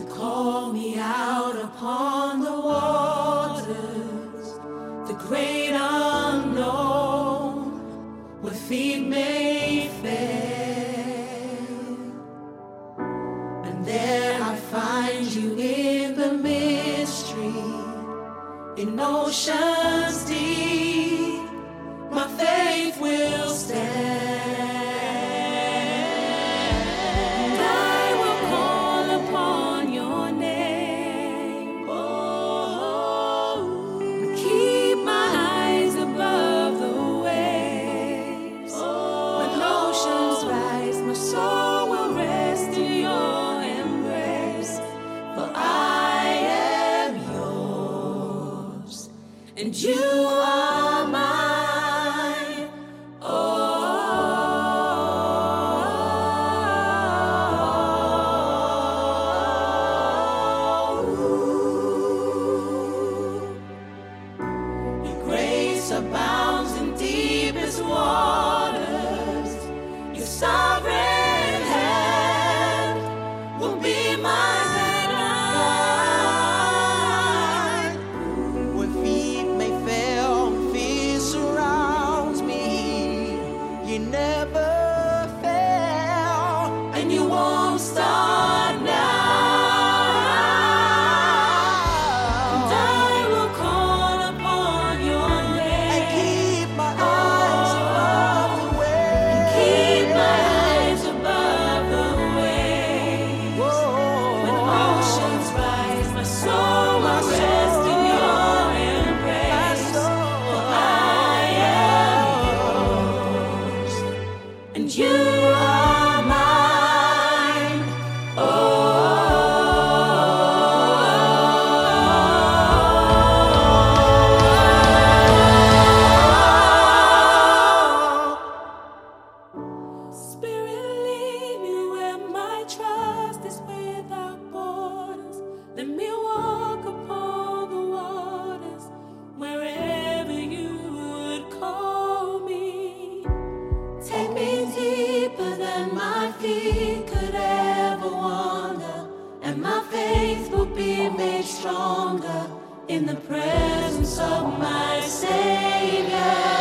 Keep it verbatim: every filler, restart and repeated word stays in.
Call me out upon the waters, the great unknown, where feet may fail. And there I find you in the mystery, in oceans deep, my faith will stand. And you are mine, oh, your grace abounds in deepest waters, your sovereign hand will be my never fail, and you won't start now. And I will call upon your name and keep my eyes above the waves, and keep my eyes above the waves. Whoa. When oceans rise, my soul will rest in your embrace. For I and you are mine, oh, Spirit, lead me where my trust is without borders. Let me walk upon the waters wherever you would call me. Take me deeper than my feet could ever wander, and my faith will be made stronger in the presence of my Savior.